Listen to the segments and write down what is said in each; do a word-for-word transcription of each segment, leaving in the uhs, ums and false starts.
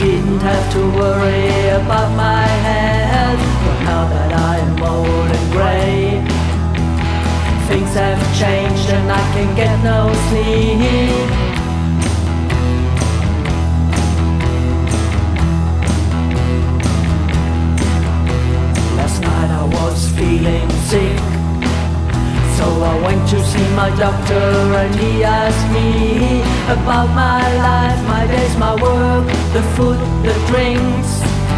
didn't have to worry about my health. But now that I am old and grey, things have changed and I can get no sleep. Last night I was feeling sick, so I went to see my doctor and he asked me about my life, my days, my work, the food, the drinks.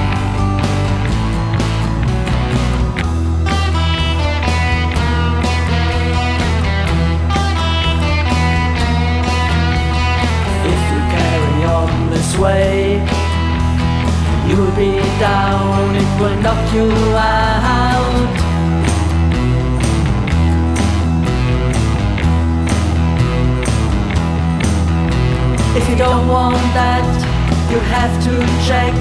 If you carry on this way, you'll be down, it will knock you out. If you don't want that, you have to check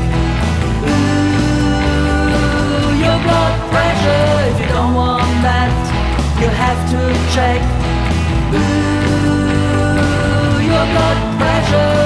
Ooh, your blood pressure. If you don't want that, you have to check Ooh, your blood pressure.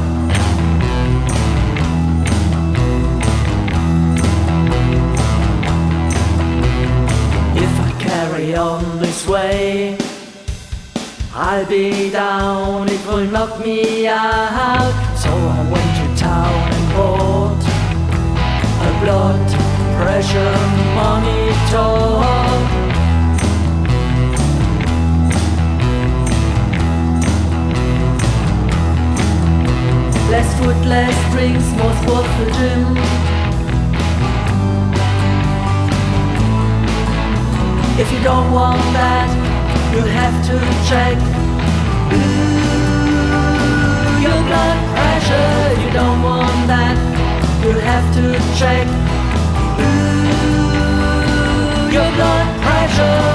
If I carry on this way, I'll be down, it will knock me out. So I went to town and bought a blood pressure monitor. Less food, less drinks, more sport for the gym. If you don't want that, you have to check Ooh, your blood pressure. If you don't want that, you have to check Ooh, your blood pressure.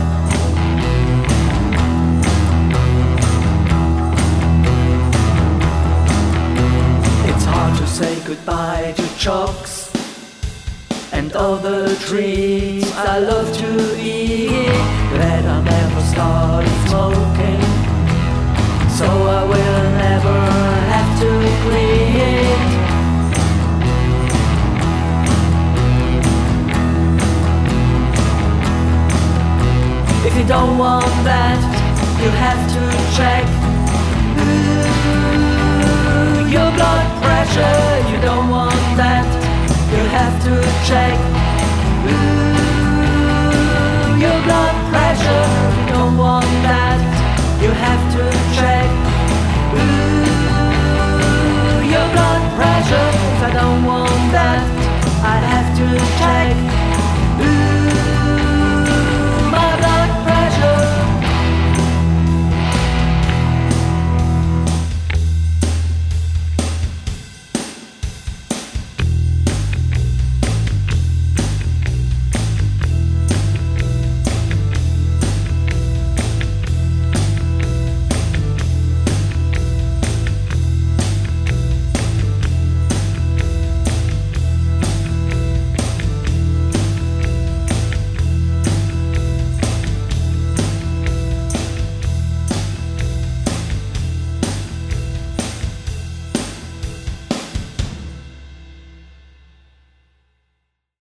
It's hard to say goodbye to chocks and all the treats I love to eat. Glad I never started smoking, so I will never have to quit. If you don't want that, you have to